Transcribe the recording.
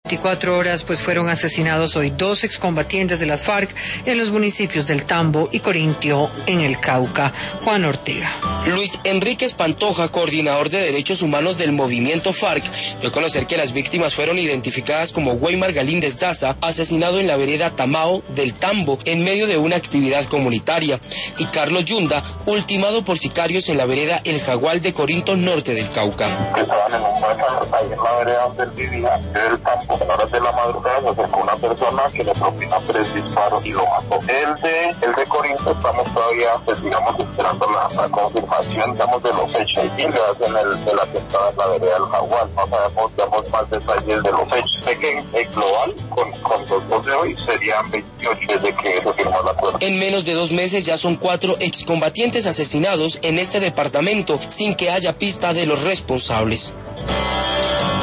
24 horas, pues fueron asesinados hoy 2 excombatientes de las FARC en los municipios del Tambo y Corintio, en el Cauca. Juan Ortega. Luis Enrique Pantoja, coordinador de derechos humanos del movimiento FARC, dio a conocer que las víctimas fueron identificadas como Weimar Galíndez Daza, asesinado en la vereda Tamao del Tambo en medio de una actividad comunitaria, y Carlos Yunda, ultimado por sicarios en la vereda El Jagual de Corinto, norte del Cauca. Estaban en un bazar ahí en la vereda donde él vivía, del Tambo. En horas de la madrugada se acercó una persona que le propinó 3 disparos y lo mató. El de Corinto estamos todavía, pues digamos, esperando la confirmación, digamos, de los hechos. Y le hacen el atentado en la vereda del Jaguar. No sabemos, digamos, más detalles de los hechos. Sé que en global, con los 2 de hoy, serían 28 desde que se firmó el acuerdo. En menos de 2 meses ya son 4 excombatientes asesinados en este departamento sin que haya pista de los responsables.